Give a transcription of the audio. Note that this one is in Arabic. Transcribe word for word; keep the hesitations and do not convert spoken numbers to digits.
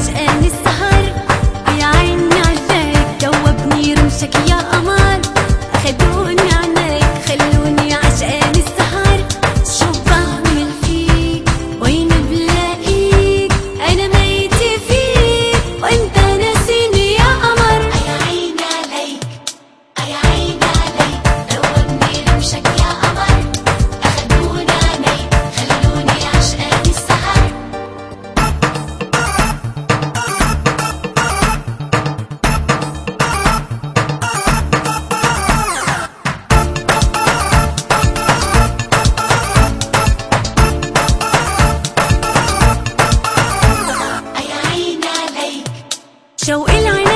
عشقان السهر. يا عيني عليك دوبني رمشك يا قمر، خدوني عنيك خلوني عشقان السهر. شو بعمل فيك وين بلاقيك، انا ميتة فيك وانت ناسيني يا قمر. يا عيني عليك يا عيني عليك دوبني رمشك يا قمر، اخدوني عنيك خلوني عشقان السهر. شوق العين